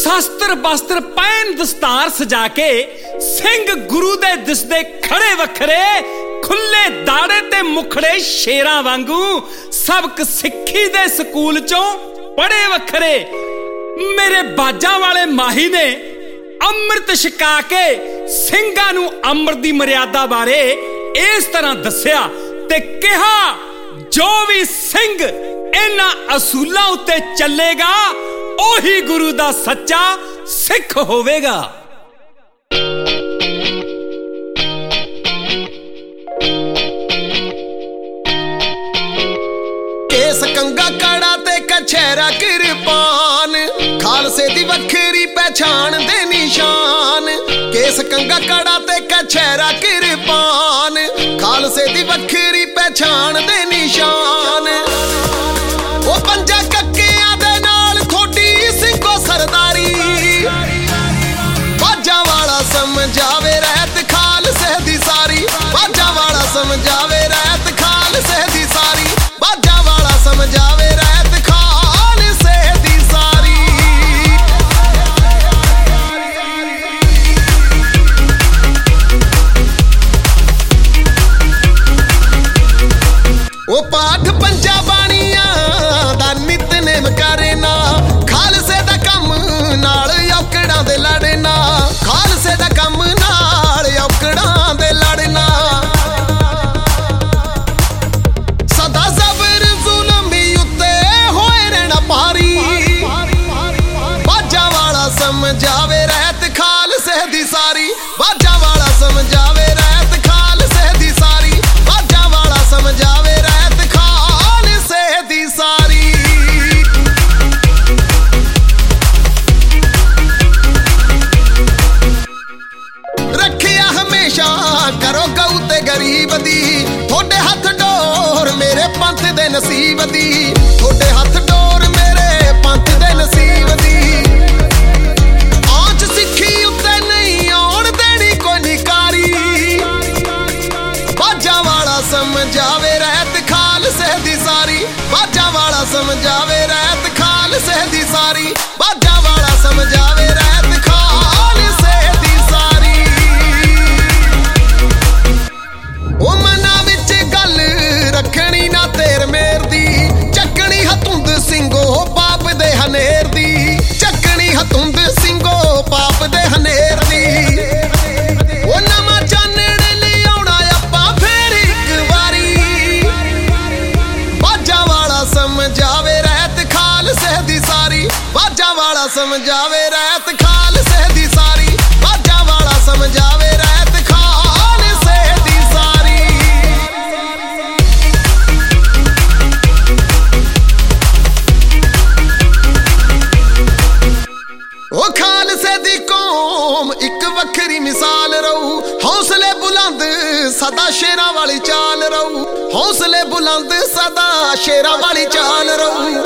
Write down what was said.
शास्त्र बस्त्र पैन दस्तार सजा के सिंह गुरु दे दिसदे खड़े वखरे खुले दाड़े ते मुखड़े शेरां वांगू सबक सिक्खी दे स्कूल चों पढ़े वखरे। मेरे बाजा वाले माही ने अमृत छका के ਸਿੰਘਾਂ ਨੂੰ अमृत दी मर्यादा बारे इस तरह दस्या ते कहा जो भी सिंह इन्हां असूलां उत्ते चलेगा ओही गुरु दा सच्चा सिख होवेगा। केस कंगा कड़ा ते कछैरा किरपान खालसे दी वखरी पहचान दे निशान। केस कंगा कड़ा ते कछैरा किरपान खालसे दी वखरी पहचान दे निशान। ओ पंजा कक्कियां दे नाल थोड़ी सिंघो सरदारी बाजा वाला समझावे रहत खालसे दी सारी। बाजा वाला समझावे रहत खालसे दी सारी। बाजा वाला समझावे रहत खालसे दी सारी। ओ पाठ पंजा बाणियां दा नितनेम करना खालसे दा कम नाल औकड़ां दे लड़ना। खालसे दा कम नाल औकड़ां दे लड़ना। सदा ज़बर ज़ुल्म उत्ते होए रहना भारी। बाजा वाला समझावे रहत खालसे दी सारी। बाजा वाला समझावे रहत खालसे दी सारी। बाजा वाला समझावे रहत खालसे दी सारी। रखिया हमेशा करो गऊ ते गरीब दी थोड़े हथ डोर मेरे पंथ दे नसीब दी। थोड़े हथ डोर मेरे पंथ दे नसीब दी। आंच सिक्खी उत्ते नहीं आउण देनी कोई निकारी। बाजा वाला समझावे रहत खालसे दी सारी। बाजा वाला समझावे रहत खालसे दी सारी। बाजा वाला समझावे रहत खालसे दी सारी। ओ मना विच गल रखनी ना तेर मेर दी चकनी हतुंद सिंघो पाप दे हनेर दी। चकनी हतुंद सिंघो पाप दे हनेर दी। ओ नवां चानण ले आउणा आपां फेर इक वारी। बाजा वाला समझावे रहत खालसे दी सारी। बाजा वाला समझावे रहत खालसे दी सारी। बाजा वाला समझावे रहत खालसे दी सारी। ओ खालसे दी कौम एक वखरी मिसाल रहू। हौसले बुलंद सदा शेरां वाली चाल रहू। हौसले बुलंद सदा शेरां वाली चाल रहू।